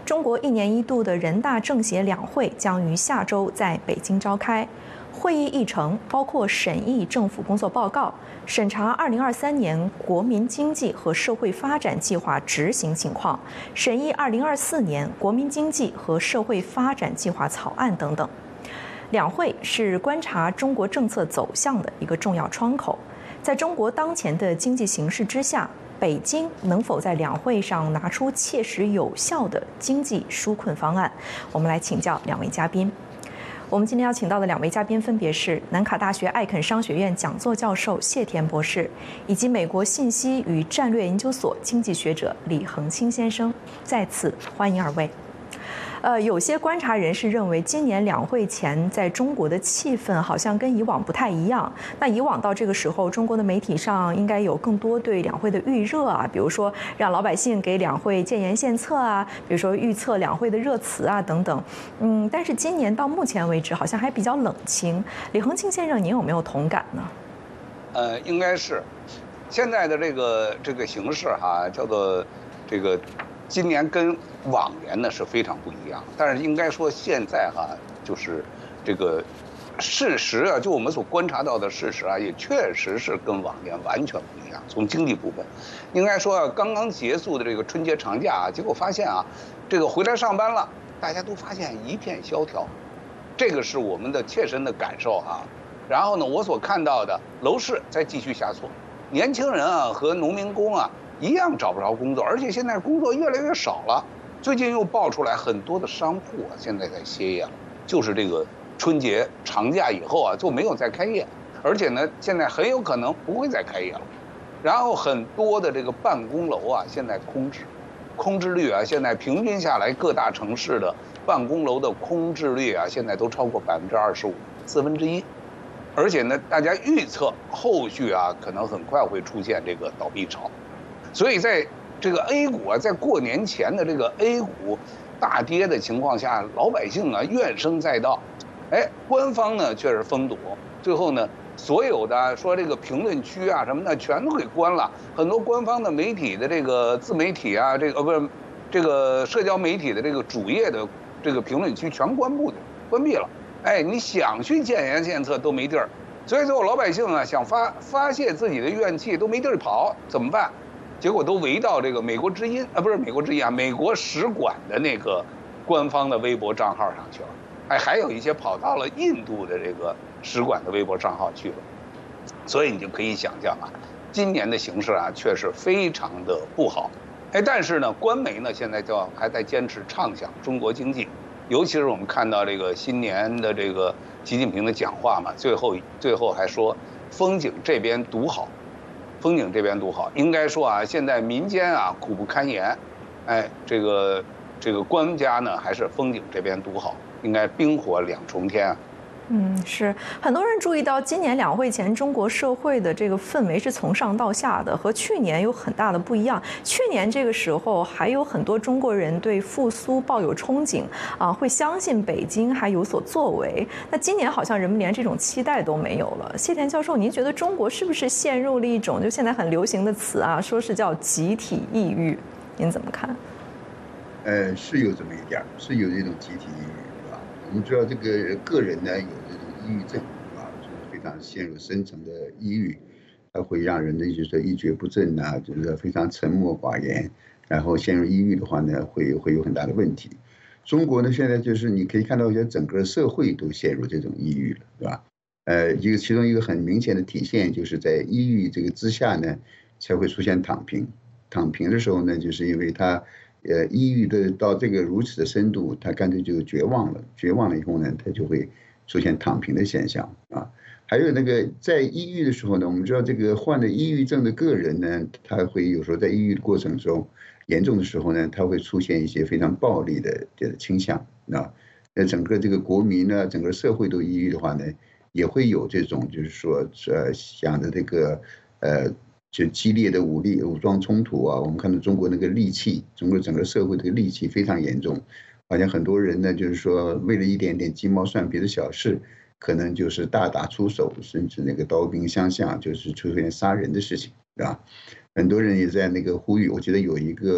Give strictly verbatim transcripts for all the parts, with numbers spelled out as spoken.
中国一年一度的人大政协两会将于下周在北京召开。会议议程包括审议政府工作报告、审查二零二三年国民经济和社会发展计划执行情况、审议二零二四年国民经济和社会发展计划草案等等。两会是观察中国政策走向的一个重要窗口。在中国当前的经济形势之下，北京能否在两会上拿出切实有效的经济纾困方案？我们来请教两位嘉宾。我们今天要请到的两位嘉宾分别是南卡大学艾肯商学院讲座教授谢田博士，以及美国信息与战略研究所经济学者李恒清先生。再次欢迎二位。呃，有些观察人士认为，今年两会前在中国的气氛好像跟以往不太一样。那以往到这个时候，中国的媒体上应该有更多对两会的预热啊，比如说让老百姓给两会建言献策啊，比如说预测两会的热词啊等等。嗯，但是今年到目前为止，好像还比较冷清。李恒清先生，您有没有同感呢？ 呃，应该是现在的这个这个形势哈，叫做这个。今年跟往年呢是非常不一样，但是应该说现在哈，就是这个事实啊，就我们所观察到的事实啊，也确实是跟往年完全不一样。从经济部分，应该说啊，刚刚结束的这个春节长假啊，结果发现啊，这个回来上班了，大家都发现一片萧条，这个是我们的切身的感受啊。然后呢，我所看到的楼市在继续下挫，年轻人啊和农民工啊。一样找不着工作，而且现在工作越来越少了。最近又爆出来很多的商铺啊，现在在歇业了，就是这个春节长假以后啊，就没有再开业，而且呢，现在很有可能不会再开业了。然后很多的这个办公楼啊，现在空置，空置率啊，现在平均下来，各大城市的办公楼的空置率啊，现在都超过百分之二十五，四分之一。而且呢，大家预测后续啊，可能很快会出现这个倒闭潮。所以在这个 A 股啊，在过年前的这个 A 股大跌的情况下，老百姓啊怨声载道，哎，官方呢却是封堵，最后呢，所有的说这个评论区啊什么的全都给关了，很多官方的媒体的这个自媒体啊，这个呃不是这个社交媒体的这个主页的这个评论区全关闭的关闭了，哎，你想去建言献策都没地儿，所以最后老百姓啊想发发泄自己的怨气都没地儿跑，怎么办？结果都围到这个美国之音啊，不是美国之音啊，美国使馆的那个官方的微博账号上去了。哎，还有一些跑到了印度的这个使馆的微博账号去了。所以你就可以想象啊，今年的形势啊，确实非常的不好。哎，但是呢，官媒呢现在就还在坚持畅想中国经济，尤其是我们看到这个新年的这个习近平的讲话嘛，最后最后还说风景这边独好。风景这边独好，应该说啊，现在民间啊苦不堪言，哎，这个这个官家呢还是风景这边独好，应该冰火两重天啊。 嗯，是很多人注意到，今年两会前中国社会的这个氛围是从上到下的，和去年有很大的不一样。去年这个时候还有很多中国人对复苏抱有憧憬啊，会相信北京还有所作为。那今年好像人们连这种期待都没有了。谢田教授，您觉得中国是不是陷入了一种就现在很流行的词啊，说是叫集体抑郁？您怎么看？ 呃，是有这么一点，是有这种集体抑郁。我们知道这个个人呢有这种抑郁症啊，就是非常陷入深层的抑郁，它会让人呢就是说一蹶不振呐、啊，就是非常沉默寡言，然后陷入抑郁的话呢，会会有很大的问题。中国呢现在就是你可以看到，就整个社会都陷入这种抑郁了，对吧？呃，一个其中一个很明显的体现，就是在抑郁这个之下呢，才会出现躺平。躺平的时候呢，就是因为他。呃，抑郁的到这个如此的深度，他干脆就绝望了。绝望了以后呢，他就会出现躺平的现象啊。还有那个在抑郁的时候呢，我们知道这个患了抑郁症的个人呢，他会有时候在抑郁的过程中，严重的时候呢，他会出现一些非常暴力的的倾向啊。那整个这个国民呢，整个社会都抑郁的话呢，也会有这种就是说呃想着这个呃。就激烈的武力武装冲突啊，我们看到中国那个戾气，中国整个社会的戾气非常严重，好像很多人呢，就是说为了一点点鸡毛蒜皮的小事，可能就是大打出手，甚至那个刀兵相向，就是出现杀人的事情，对吧？很多人也在那个呼吁，我记得有一个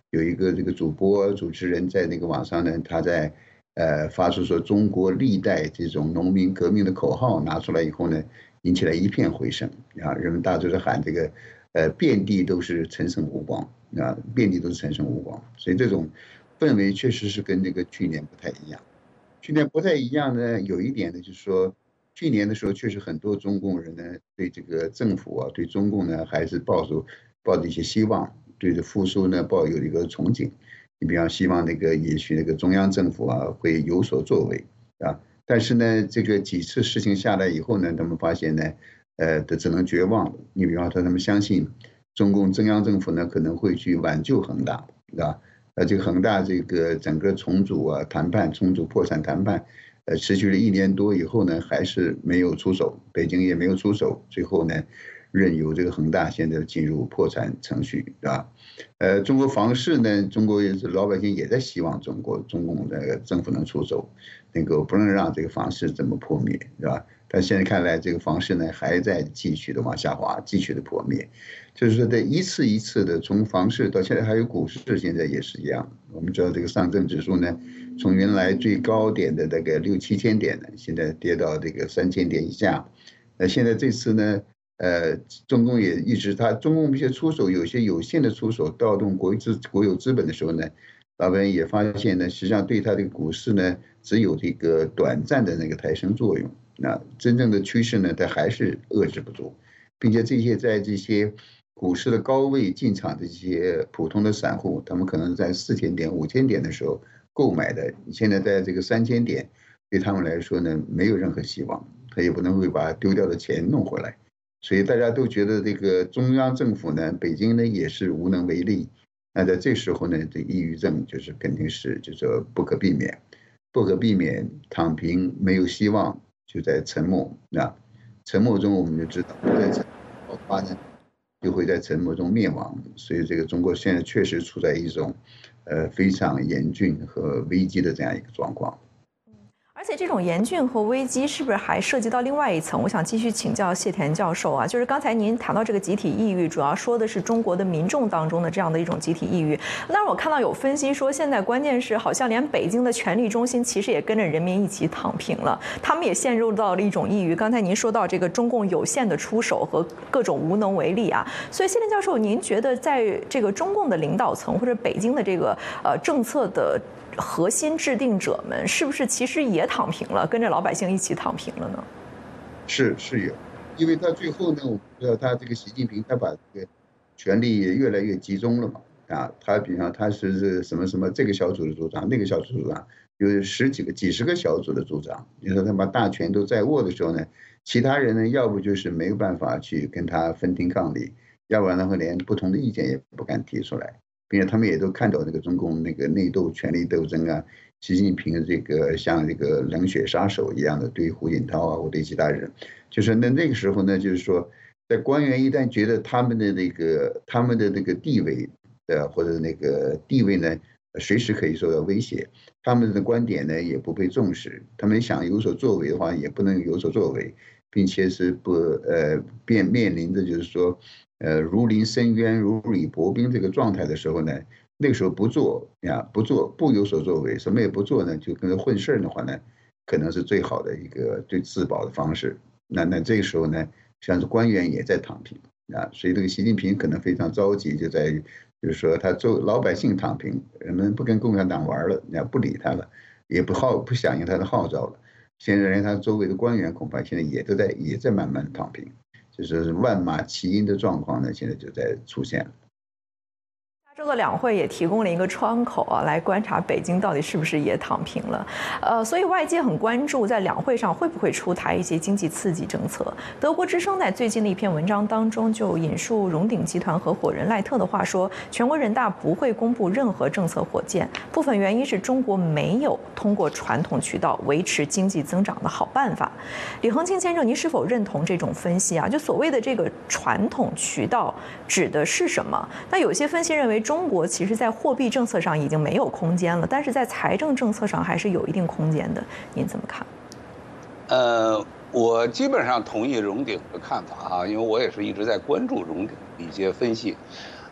有一个这个主播主持人在那个网上呢，他在呃发出说中国历代这种农民革命的口号拿出来以后呢，引起了一片回声啊，人们大都是喊这个呃遍地都是陈胜吴广啊，遍地都是陈胜吴广，所以这种氛围确实是跟这个去年不太一样。去年不太一样呢，有一点呢，就是说，去年的时候确实很多中共人呢，对这个政府啊，对中共呢，还是抱着抱着一些希望，对这复苏呢抱有一个憧憬。你比方希望那个也许那个中央政府啊会有所作为啊，但是呢，这个几次事情下来以后呢，他们发现呢，呃，都只能绝望了。你比方说，他们相信中共中央政府呢可能会去挽救恒大，是吧？呃，这个恒大这个整个重组啊，谈判重组破产谈判，呃，持续了一年多以后呢，还是没有出手，北京也没有出手，最后呢，任由这个恒大现在进入破产程序，是吧？呃，中国房市呢，中国老百姓也在希望中国中共的政府能出手，能够不能让这个房市这么破灭，是吧？但现在看来，这个房市呢还在继续的往下滑，继续的破灭。就是说，这一次一次的从房市到现在还有股市，现在也是一样。我们知道这个上证指数呢，从原来最高点的大概六七千点呢，现在跌到这个三千点以下。那现在这次呢，呃，中共也一直他中共一些出手，有些有限的出手，调动国资国有资本的时候呢，老百姓也发现呢，实际上对他这个股市呢，只有这个短暂的那个抬升作用。那真正的趋势呢，它还是遏制不住，并且这些在这些股市的高位进场的这些普通的散户，他们可能在四千点、五千点的时候购买的，现在在这个三千点，对他们来说呢，没有任何希望，他也不能会把丢掉的钱弄回来，所以大家都觉得这个中央政府呢，北京呢也是无能为力。那在这时候呢，这抑郁症就是肯定是就是不可避免，不可避免，躺平没有希望。就在沉默啊，沉默中我们就知道，不在沉默爆发呢，就会在沉默中灭亡。所以这个中国现在确实处在一种，呃非常严峻和危机的这样一个状况。 而且这种严峻和危机是不是还涉及到另外一层？我想继续请教谢田教授啊，就是刚才您谈到这个集体抑郁，主要说的是中国的民众当中的这样的一种集体抑郁。但是我看到有分析说，现在关键是好像连北京的权力中心其实也跟着人民一起躺平了，他们也陷入到了一种抑郁。刚才您说到这个中共有限的出手和各种无能为力啊，所以谢田教授，您觉得在这个中共的领导层或者北京的这个呃政策的核心制定者们是不是其实也躺平了，跟着老百姓一起躺平了呢？ 是是有，因为他最后呢，我们知道他这个习近平他把这个权力也越来越集中了嘛，啊，他比方他是什么什么这个小组的组长，那个小组组长，有十几个、几十个小组的组长，你说他把大权都在握的时候呢，其他人呢，要不就是没有办法去跟他分庭抗礼，要不然的话连不同的意见也不敢提出来。并且他们也都看到这个中共那个内斗、权力斗争啊，习近平的这个像这个冷血杀手一样的对胡锦涛啊，或对其他人，就是那那个时候呢，就是说，在官员一旦觉得他们的那个他们的那个地位，呃，或者那个地位呢，随时可以受到威胁，他们的观点呢也不被重视，他们想有所作为的话，也不能有所作为，并且是不呃面面临着就是说。呃，如临深渊、如履薄冰这个状态的时候呢，那个时候不做呀，不做，不有所作为，什么也不做呢，就跟着混事儿的话呢，可能是最好的一个最自保的方式。那那这个时候呢，像是官员也在躺平啊，所以这个习近平可能非常着急，就在于就是说他做老百姓躺平，人们不跟共产党玩了，那不理他了，也不号不响应他的号召了。现在连他周围的官员恐怕现在也都在也在慢慢躺平。就是万马齐喑的状况呢，现在就在出现了。 下周的两会也提供了一个窗口啊，来观察北京到底是不是也躺平了。呃，所以外界很关注在两会上会不会出台一些经济刺激政策。德国之声在最近的一篇文章当中就引述荣鼎集团合伙人赖特的话说，全国人大不会公布任何政策火箭，部分原因是中国没有通过传统渠道维持经济增长的好办法。李恒清先生，您是否认同这种分析啊？就所谓的这个传统渠道指的是什么？那有些分析认为，中国其实在货币政策上已经没有空间了，但是在财政政策上还是有一定空间的。您怎么看？ 呃，我基本上同意荣鼎的看法啊，因为我也是一直在关注荣鼎的一些分析。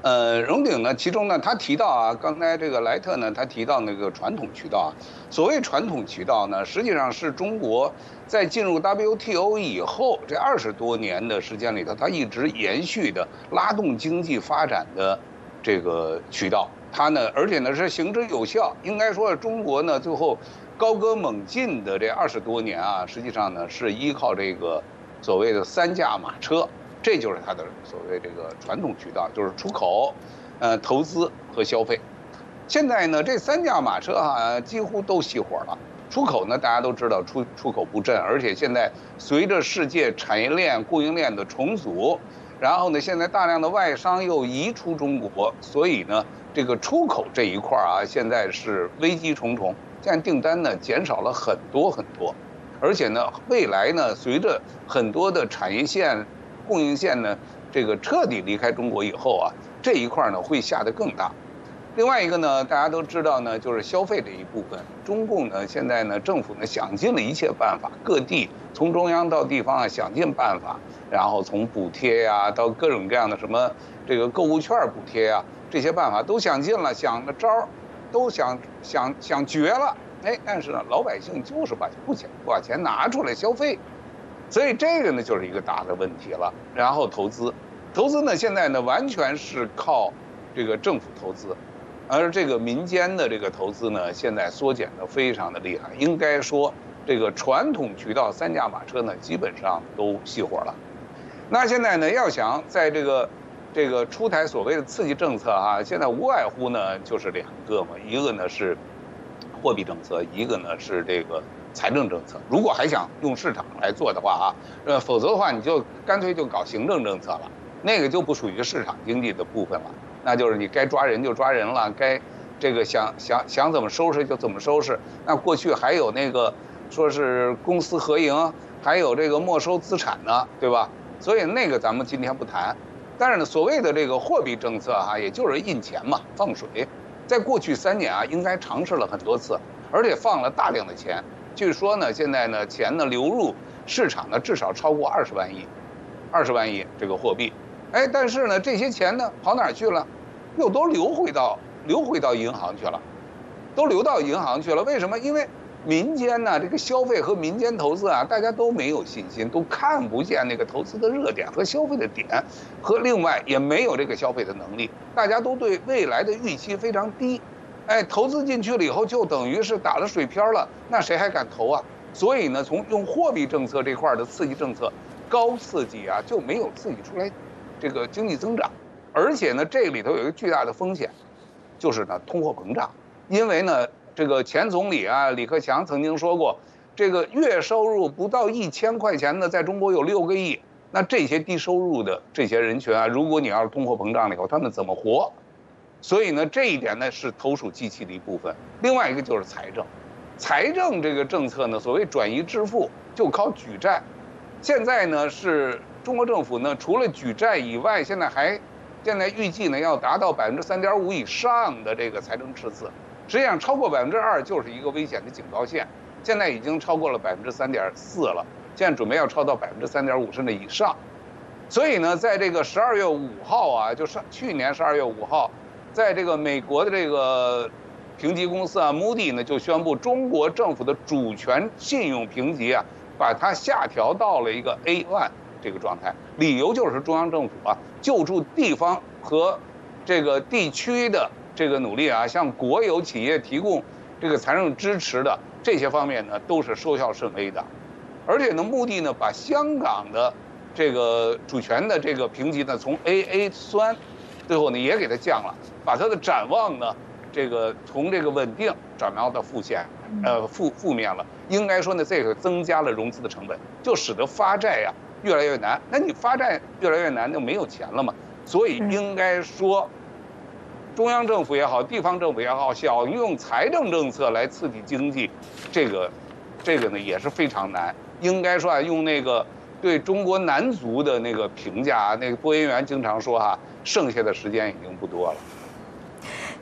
呃，荣鼎呢，其中呢，他提到啊，刚才这个莱特呢，他提到那个传统渠道啊，所谓传统渠道呢，实际上是中国在进入 W T O 以后这二十多年的时间里头，它一直延续的拉动经济发展的这个渠道。它呢，而且呢是行之有效。应该说，中国呢最后高歌猛进的这二十多年啊，实际上呢是依靠这个所谓的三驾马车。这就是它的所谓这个传统渠道，就是出口、呃投资和消费。现在呢，这三驾马车啊几乎都熄火了。出口呢，大家都知道出出口不振，而且现在随着世界产业链、供应链的重组，然后呢，现在大量的外商又移出中国，所以呢，这个出口这一块啊，现在是危机重重。现在订单呢减少了很多很多，而且呢，未来呢，随着很多的产业线、供应线呢，这个彻底离开中国以后啊，这一块呢会下得更大。另外一个呢，大家都知道呢，就是消费这一部分，中共呢现在呢政府呢想尽了一切办法，各地从中央到地方啊想尽办法，然后从补贴呀、啊、到各种各样的什么这个购物券补贴啊，这些办法都想尽了，想的招儿都想想想绝了，哎，但是呢老百姓就是把不钱不把钱拿出来消费。所以这个呢就是一个大的问题了。然后投资，投资呢现在呢完全是靠这个政府投资，而这个民间的这个投资呢现在缩减的非常的厉害。应该说这个传统渠道三驾马车呢基本上都熄火了。那现在呢要想在这个这个出台所谓的刺激政策啊，现在无外乎呢就是两个嘛，一个呢是货币政策，一个呢是这个财政政策。如果还想用市场来做的话啊，呃，否则的话你就干脆就搞行政政策了，那个就不属于市场经济的部分了。那就是你该抓人就抓人了，该这个想想想怎么收拾就怎么收拾。那过去还有那个说是公私合营，还有这个没收资产呢，对吧？所以那个咱们今天不谈。但是呢，所谓的这个货币政策啊，也就是印钱嘛，放水。在过去三年啊，应该尝试了很多次，而且放了大量的钱。据说呢，现在呢，钱呢流入市场呢，至少超过二十万亿，二十万亿这个货币。哎，但是呢，这些钱呢跑哪儿去了？又都流回到流回到银行去了，都流到银行去了。为什么？因为民间呢，这个消费和民间投资啊，大家都没有信心，都看不见那个投资的热点和消费的点，和另外也没有这个消费的能力，大家都对未来的预期非常低。哎，投资进去了以后，就等于是打了水漂了，那谁还敢投啊？所以呢，从用货币政策这块的刺激政策，高刺激啊，就没有刺激出来这个经济增长。而且呢，这里头有一个巨大的风险，就是呢通货膨胀。因为呢，这个前总理啊李克强曾经说过，这个月收入不到一千块钱的，在中国有六个亿。那这些低收入的这些人群啊，如果你要是通货膨胀了以后，他们怎么活？所以呢，这一点呢是投鼠忌器的一部分。另外一个就是财政，财政这个政策呢，所谓转移支付就靠举债。现在呢是中国政府呢，除了举债以外，现在还现在预计呢要达到百分之三点五以上的这个财政赤字。实际上超过百分之二就是一个危险的警告线。现在已经超过了百分之三点四了，现在准备要超到百分之三点五甚至以上。所以呢，在这个十二月五号啊，就是去年十二月五号。在这个美国的这个评级公司啊 ，Moody 呢就宣布中国政府的主权信用评级啊，把它下调到了一个 A 一 这个状态。理由就是中央政府啊救助地方和这个地区的这个努力啊，向国有企业提供这个财政支持的这些方面呢，都是收效甚微的。而且呢，目的呢把香港的这个主权的这个评级呢从 A A 酸。最后呢，也给它降了，把它的展望呢，这个从这个稳定转到到负线，呃负负面了。应该说呢，这个增加了融资的成本，就使得发债呀越来越难。那你发债越来越难，就没有钱了嘛。所以应该说，中央政府也好，地方政府也好，想用财政政策来刺激经济，这个这个呢也是非常难。应该说啊，用那个对中国男足的那个评价，那个播音员经常说哈、啊。剩下的时间已经不多了。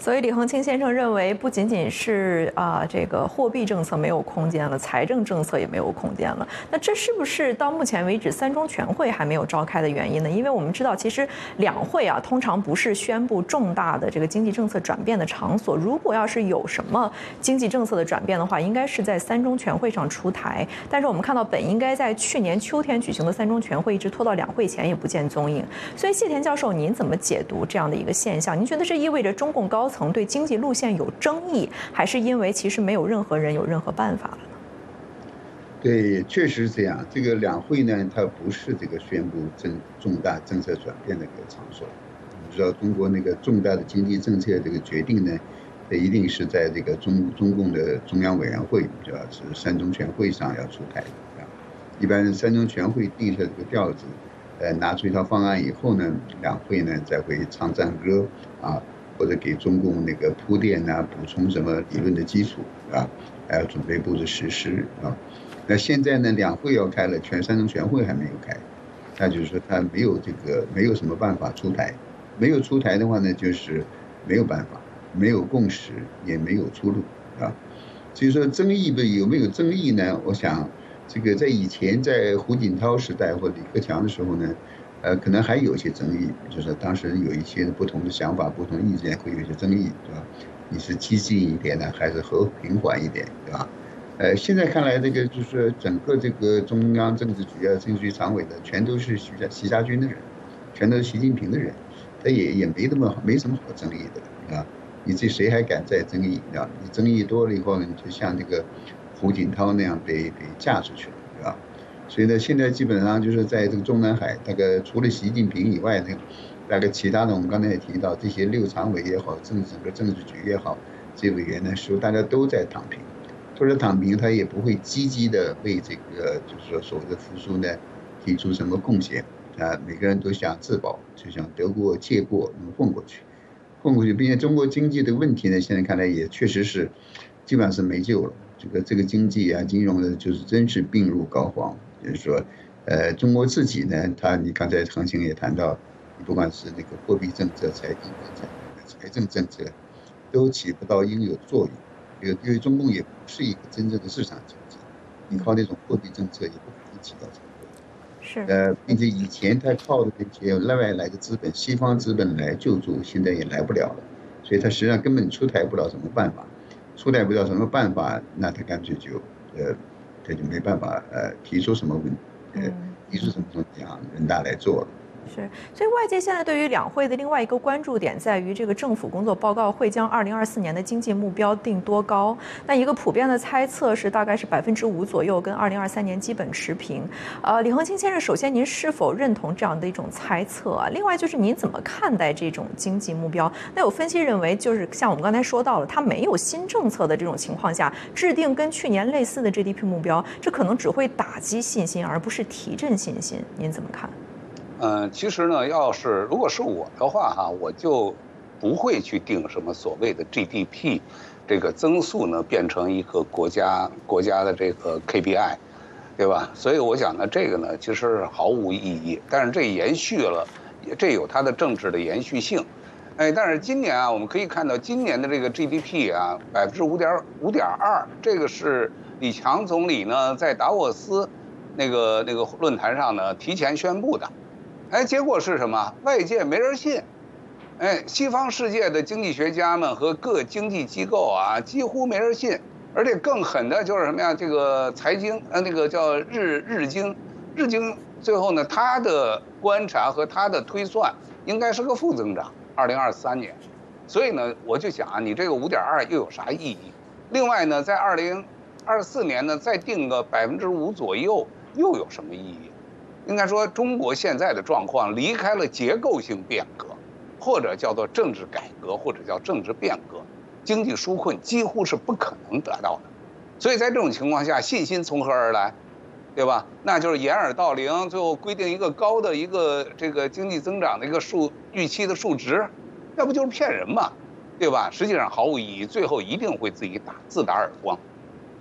所以李恒清先生认为，不仅仅是啊、呃、这个货币政策没有空间了，财政政策也没有空间了。那这是不是到目前为止三中全会还没有召开的原因呢？因为我们知道，其实两会啊通常不是宣布重大的这个经济政策转变的场所。如果要是有什么经济政策的转变的话，应该是在三中全会上出台。但是我们看到，本应该在去年秋天举行的三中全会，一直拖到两会前也不见踪影。所以谢田教授，您怎么解读这样的一个现象？您觉得这意味着中共高层对经济路线有争议，还是因为其实没有任何人有任何办法了呢？ 对，确实是这样。这个两会呢，它不是这个宣布政重大政策转变的一个场所。你知道，中国那个重大的经济政策这个决定呢，它一定是在这个中中共的中央委员会，主要是三中全会上要出台的。一般三中全会定下这个调子，呃，拿出一套方案以后呢，两会呢再会唱赞歌啊。或者给中共那个铺垫啊，补充什么理论的基础啊，还要准备布置实施啊。那现在呢，两会要开了，全三中全会还没有开，那就是说他没有这个没有什么办法出台，没有出台的话呢，就是没有办法，没有共识，也没有出路啊。所以说争议的有没有争议呢？我想这个在以前在胡锦涛时代或李克强的时候呢。呃，可能还有一些争议，就是当时有一些不同的想法、不同意见，会有一些争议，对吧？你是激进一点呢，还是和平缓一点，对吧？呃，现在看来，这个就是整个这个中央政治局啊、政治局常委的，全都是徐家习家军的人，全都是习近平的人，他也也没那么没什么好争议的，啊，你这谁还敢再争议啊？你争议多了以后呢，你就像这个胡锦涛那样被被架出去了，对吧？所以呢，现在基本上就是在这个中南海，大概除了习近平以外呢，大概其他的我们刚才也提到，这些六常委也好，政整个政治局也好，这些委员呢，说大家都在躺平，或者躺平，他也不会积极的为这个就是说所谓的复苏呢提出什么贡献啊，每个人都想自保，就想得过且过，能混过去，混过去，并且中国经济的问题呢，现在看来也确实是基本上是没救了，这个这个经济啊，金融的，就是真是病入膏肓。就是说，呃，中国自己呢，他你刚才恒星也谈到，不管是那个货币政策、财政政策、财政政策，都起不到应有的作用。这个因为中共也不是一个真正的市场经济，你靠那种货币政策也不可能起到成果。 是。 呃，并且以前他靠的那些外来的资本、西方资本来救助，现在也来不了了，所以他实际上根本出台不了什么办法，出台不了什么办法，那他干脆就呃。他就没办法呃提出什么问题，呃提出什么东西啊，人大来做了。 是，所以外界现在对于两会的另外一个关注点在于，这个政府工作报告会将二零二四年的经济目标定多高？那一个普遍的猜测是大概是百分之五左右，跟二零二三年基本持平。呃，李恒清先生，首先您是否认同这样的一种猜测啊？另外就是您怎么看待这种经济目标？那有分析认为，就是像我们刚才说到了，它没有新政策的这种情况下，制定跟去年类似的 G D P 目标，这可能只会打击信心，而不是提振信心。您怎么看？ 嗯，其实呢，要是如果是我的话哈，我就不会去定什么所谓的 G D P 这个增速呢，变成一个国家国家的这个 K P I， 对吧？所以我想呢，这个呢其实毫无意义。但是这延续了，这有它的政治的延续性。哎，但是今年啊，我们可以看到今年的这个 G D P 啊，百分之五点五点二，这个是李强总理呢在达沃斯那个那个论坛上呢提前宣布的。哎，结果是什么？外界没人信。哎，西方世界的经济学家们和各经济机构啊，几乎没人信。而且更狠的就是什么呀？这个财经，呃，那个叫日日经，日经最后呢，他的观察和他的推算应该是个负增长，二零二三年。所以呢，我就想啊，你这个五点二又有啥意义？另外呢，在二零二四年呢，再定个百分之五左右，又有什么意义？应该说，中国现在的状况离开了结构性变革，或者叫做政治改革，或者叫政治变革，经济纾困几乎是不可能得到的。所以在这种情况下，信心从何而来？对吧？那就是掩耳盗铃，最后规定一个高的一个这个经济增长的一个数预期的数值，那不就是骗人嘛？对吧？实际上毫无意义，最后一定会自己打自打耳光。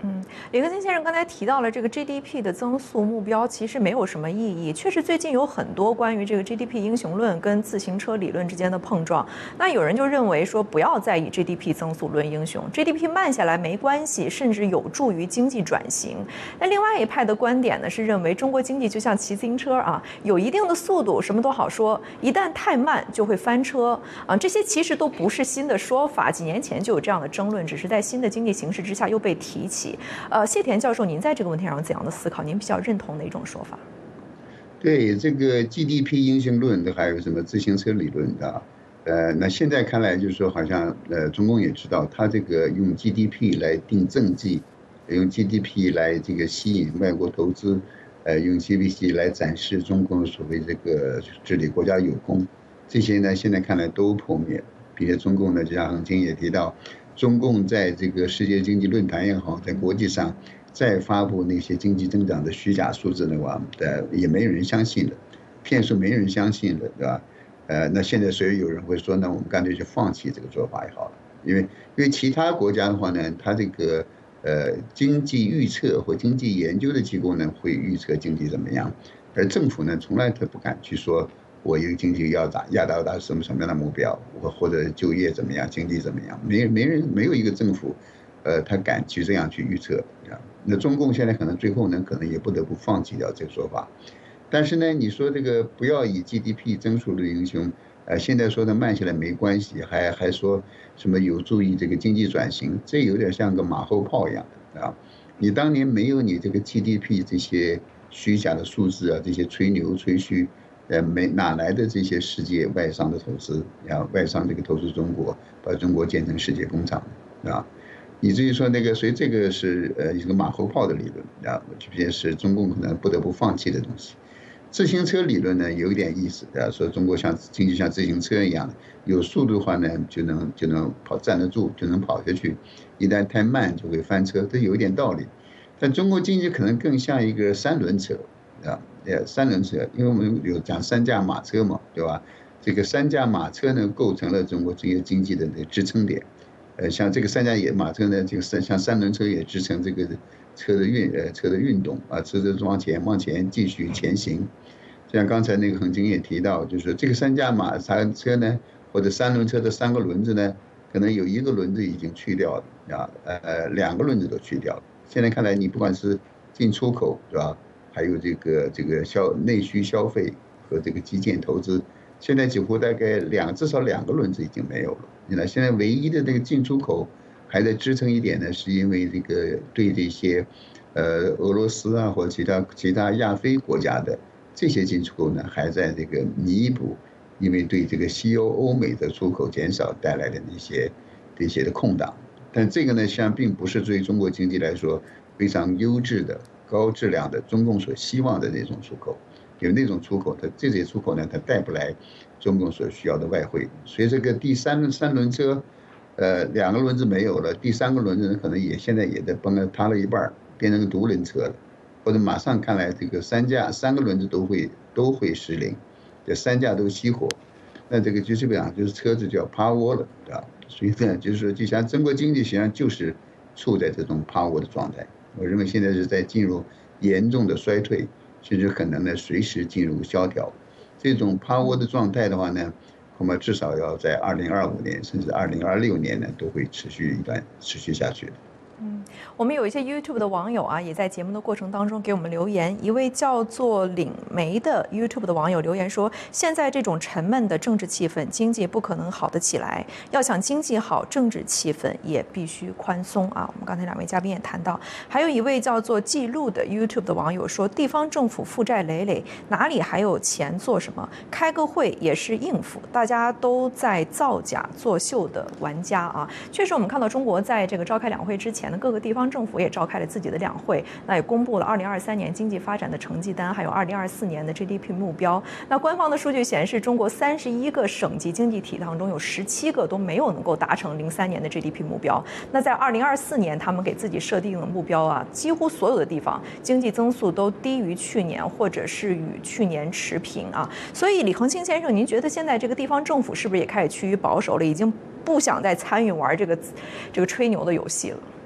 嗯，李克勤先生刚才提到了这个 G D P 的增速目标，其实没有什么意义。确实，最近有很多关于这个 G D P 英雄论跟自行车理论之间的碰撞。那有人就认为说，不要再以 G D P 增速论英雄 ，G D P 慢下来没关系，甚至有助于经济转型。那另外一派的观点呢，是认为中国经济就像骑自行车啊，有一定的速度，什么都好说；一旦太慢，就会翻车啊。这些其实都不是新的说法，几年前就有这样的争论，只是在新的经济形势之下又被提起。呃，谢田教授，您在这个问题上有怎样的思考？您比较认同哪种说法？ 对这个 G D P 英雄论的，还有什么自行车理论的，呃，那现在看来就是说，好像呃，中共也知道，他这个用 G D P 来定政绩，用 G D P 来这个吸引外国投资，呃，用 G D P 来展示中共所谓这个治理国家有功，这些呢，现在看来都破灭，并且中共呢，就像恒清也提到。中共在这个世界经济论坛也好，在国际上再发布那些经济增长的虚假数字的话，呃，也没有人相信的，骗术没人相信的，对吧？呃，那现在所以有人会说，那我们干脆就放弃这个做法也好了，因为因为其他国家的话呢，它这个呃经济预测或经济研究的机构呢，会预测经济怎么样，而政府呢，从来都不敢去说。我一个经济要达要达到什么什么样的目标，或或者就业怎么样，经济怎么样？没没人没有一个政府，呃，他敢去这样去预测啊。那中共现在可能最后呢，可能也不得不放弃掉这个说法。但是呢，你说这个不要以 G D P 增速论英雄，呃，现在说的慢下来没关系，还还说什么有助于这个经济转型，这有点像个马后炮一样的啊。你当年没有你这个 G D P 这些虚假的数字啊，这些吹牛吹嘘。呃，没哪来的这些世界外商的投资啊？外商这个投资中国，把中国建成世界工厂啊！以至于说那个，所以这个是呃一个马后炮的理论啊，这些是中共可能不得不放弃的东西。自行车理论呢，有一点意思啊，说中国像经济像自行车一样，有速度的话呢，就能就能跑站得住，就能跑下去；一旦太慢，就会翻车，这有一点道理。但中国经济可能更像一个三轮车。啊，呃，三轮车，因为我们有讲三驾马车嘛，对吧？这个三驾马车呢，构成了中国这些经济的那个支撑点。呃，像这个三驾也马车呢，这个三像三轮车也支撑这个车的运呃车的运动啊，车子往前往前继续前行。像刚才那个恒清也提到，就是这个三驾马车呢，或者三轮车的三个轮子呢，可能有一个轮子已经去掉了啊，呃，两个轮子都去掉了。现在看来，你不管是进出口，是吧？还有这个这个消内需消费和这个基建投资，现在几乎大概两至少两个轮子已经没有了。你看，现在唯一的这个进出口还在支撑一点呢，是因为这个对这些，呃，俄罗斯啊或者其他其他亚非国家的这些进出口呢，还在这个弥补，因为对这个西欧欧美的出口减少带来的那些这些的空档。但这个呢，实际上并不是对中国经济来说非常优质的。高质量的中共所希望的那种出口，有那种出口，它这些出口呢，它带不来中共所需要的外汇，所以这个第三三轮车，呃，两个轮子没有了，第三个轮子可能也现在也在崩了，塌了一半，变成个独轮车了，或者马上看来这个三架三个轮子都会都会失灵，这三架都熄火，那这个就基本上就是车子就要趴窝了，对吧？所以呢，就是说，就像中国经济实际上就是处在这种趴窝的状态。我认为现在是在进入严重的衰退，甚至可能呢随时进入萧条。这种趴窝的状态的话呢，恐怕至少要在二零二五年甚至二零二六年呢都会持续一段持续下去的。 嗯，我们有一些 YouTube 的网友啊，也在节目的过程当中给我们留言。一位叫做领梅的 YouTube 的网友留言说：“现在这种沉闷的政治气氛，经济不可能好得起来。要想经济好，政治气氛也必须宽松啊。”我们刚才两位嘉宾也谈到，还有一位叫做记录的 YouTube 的网友说：“地方政府负债累累，哪里还有钱做什么？开个会也是应付，大家都在造假作秀的玩家啊。”确实，我们看到中国在这个召开两会之前。各个地方政府也召开了自己的两会，那也公布了二零二三年经济发展的成绩单，还有二零二四年的 G D P 目标。那官方的数据显示，中国三十一个省级经济体当中有十七个都没有能够达成零三年的 G D P 目标。那在二零二四年，他们给自己设定的目标啊，几乎所有的地方经济增速都低于去年，或者是与去年持平啊。所以，李恒清先生，您觉得现在这个地方政府是不是也开始趋于保守了，已经不想再参与玩这个这个吹牛的游戏了？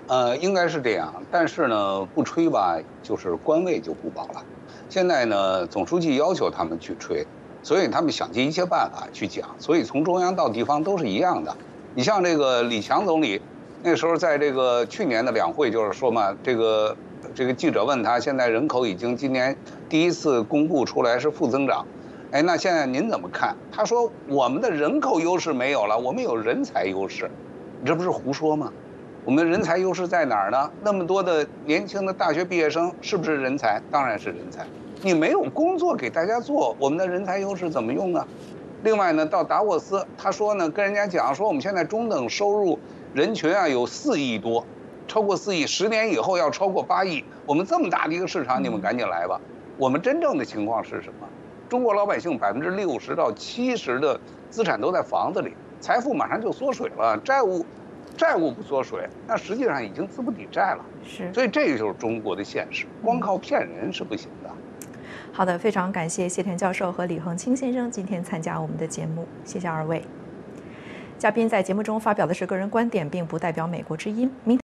呃，应该是这样，但是呢，不吹吧，就是官位就不保了。现在呢，总书记要求他们去吹，所以他们想尽一切办法去讲。所以从中央到地方都是一样的。你像这个李强总理，那时候在这个去年的两会就是说嘛，这个这个记者问他，现在人口已经今年第一次公布出来是负增长，哎，那现在您怎么看？他说我们的人口优势没有了，我们有人才优势，你这不是胡说吗？我们人才优势在哪儿呢？那么多的年轻的大学毕业生是不是人才？当然是人才。你没有工作给大家做，我们的人才优势怎么用呢？另外呢，到达沃斯，他说呢，跟人家讲说我们现在中等收入人群啊有四亿多，超过四亿，十年以后要超过八亿。我们这么大的一个市场，你们赶紧来吧。我们真正的情况是什么？中国老百姓百分之六十到七十的资产都在房子里，财富马上就缩水了，债务。债务不缩水，那实际上已经资不抵债了。 是， 所以这个就是中国的现实，光靠骗人是不行的。 好的，非常感谢谢田教授和李恒清先生今天参加我们的节目，谢谢二位。嘉宾在节目中发表的是个人观点，并不代表美国之音。明